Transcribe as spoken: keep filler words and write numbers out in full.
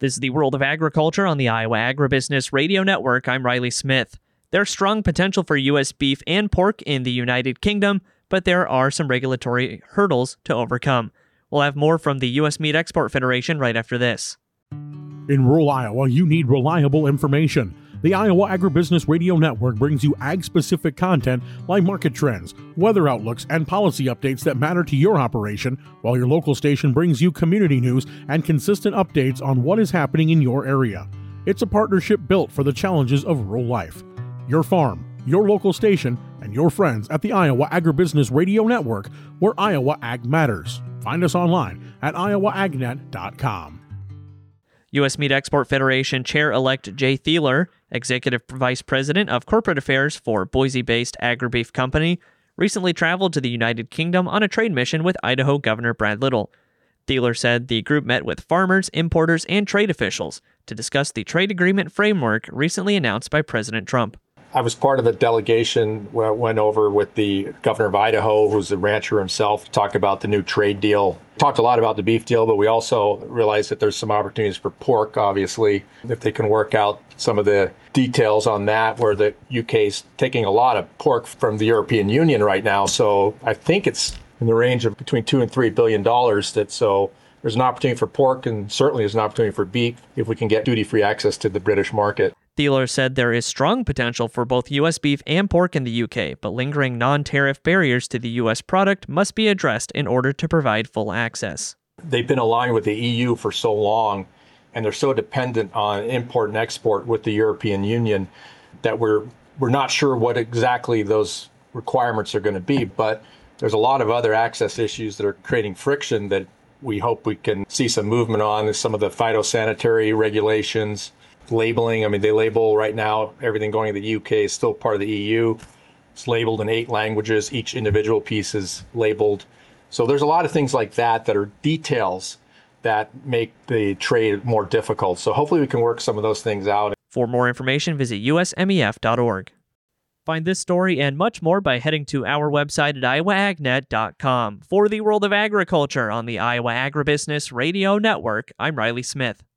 This is the World of Agriculture on the Iowa Agribusiness Radio Network. I'm Riley Smith. There's strong potential for U S beef and pork in the United Kingdom, but there are some regulatory hurdles to overcome. We'll have more from the U S Meat Export Federation right after this. In rural Iowa, you need reliable information. The Iowa Agribusiness Radio Network brings you ag-specific content like market trends, weather outlooks, and policy updates that matter to your operation, while your local station brings you community news and consistent updates on what is happening in your area. It's a partnership built for the challenges of rural life. Your farm, your local station, and your friends at the Iowa Agribusiness Radio Network, where Iowa Ag matters. Find us online at iowa ag net dot com. U S Meat Export Federation Chair-elect Jay Thieler, Executive Vice President of Corporate Affairs for Boise-based AgriBeef Company, recently traveled to the United Kingdom on a trade mission with Idaho Governor Brad Little. Thieler said the group met with farmers, importers, and trade officials to discuss the trade agreement framework recently announced by President Trump. I was part of the delegation that went over with the governor of Idaho, who's a rancher himself, to talk about the new trade deal. Talked a lot about the beef deal, but we also realized that there's some opportunities for pork, obviously, if they can work out some of the details on that, where the U K's taking a lot of pork from the European Union right now. So I think it's in the range of between two and three billion dollars. That so there's an opportunity for pork, and certainly there's an opportunity for beef if we can get duty-free access to the British market. Thieler said there is strong potential for both U S beef and pork in the U K, but lingering non-tariff barriers to the U S product must be addressed in order to provide full access. They've been aligned with the E U for so long, and they're so dependent on import and export with the European Union that we're we're not sure what exactly those requirements are going to be. But there's a lot of other access issues that are creating friction that we hope we can see some movement on. Some of the phytosanitary regulations, labeling. I mean, they label right now, everything going to the U K is still part of the E U. It's labeled in eight languages. Each individual piece is labeled. So there's a lot of things like that that are details that make the trade more difficult. So hopefully we can work some of those things out. For more information, visit U S M E F dot org. Find this story and much more by heading to our website at iowa ag net dot com. For the World of Agriculture on the Iowa Agribusiness Radio Network, I'm Riley Smith.